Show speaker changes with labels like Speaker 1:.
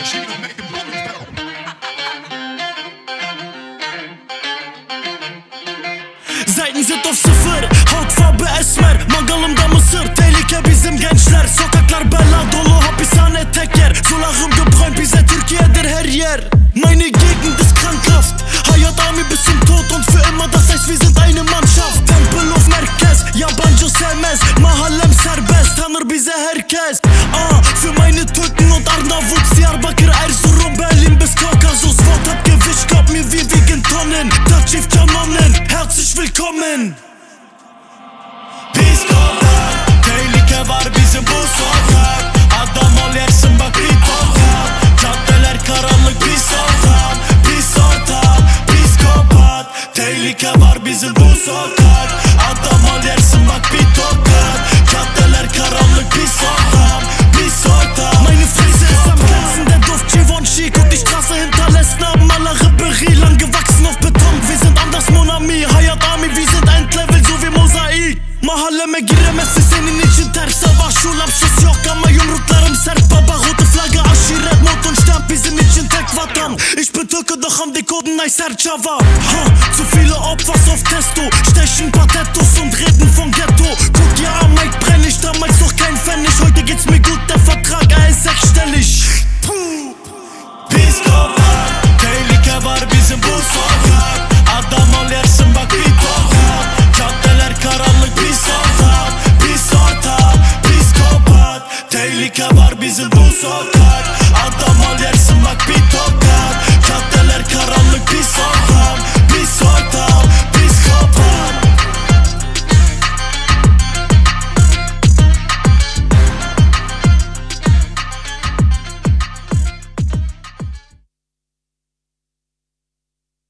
Speaker 1: Zeiten sind auf sıfır, hautfarbe esmer, mangalımda mısır. Tehlike bizim gençler, sokaklar bela dolu, hapishane tek yer. Sulağım gebräunt, bize Türkiye'dir her yer. Meine Gegend ist krankhaft, Hayat Army bis zum Tod und für immer, das heißt wir sind eine Mannschaft. Tempelhof merkez, yabancı sevmez, mahallem serbest, tanır bize herkes. Für meine Türken und Arnavut, Diyarbakır, Erzurum, Berlin bis Kaukasus. Wort hat Gewicht, glaub mir, wir wiegen Tonnen. Das schifft Kanonen, herzlich willkommen.
Speaker 2: Psikopat, tehlike var bizim bu sokak. Adam ol yersin bak bir tokat. Caddeler karanlık pis ortam, pis ortam. Psikopat, tehlike var bizim bu sokak. Adam ol yersin bak bir tokat. Caddeler karanlık pis ortam, pis ortam.
Speaker 1: Meine Fresse ist am Grenzen, der Duft Givenchy und die Straße hinterlässt Namen aller Ripperie, lang gewachsen auf Beton. Wir sind anders Mon Ami, Hayat Army, wir sind Endlevel so wie Mosaik. Mahalleme giremezsin senin için ters savaş. Schulabschluss yok ama yumruklarım sert baba. Rote Flagge, Aşiret, Mord und Sterb bizim için tek vatan. Ich bin Türke doch haben die Kurden ein Sercava. Zu viele Opfers auf Testo, stechen Patettos und reden von Ghetto. Guck ja an, Mike brenn ich, damals noch kein Pfennig. Heute geht's mir gut, der Vertrag, ist sechsstellig.
Speaker 2: Psikopat, tehlike var bizim bu sokak. Adam ol yersin bak bir tokat. Caddeler karanlık pis ortam, pis ortam. Psikopat, tehlike var bizim bu sokak. Adam ol yersin bak bir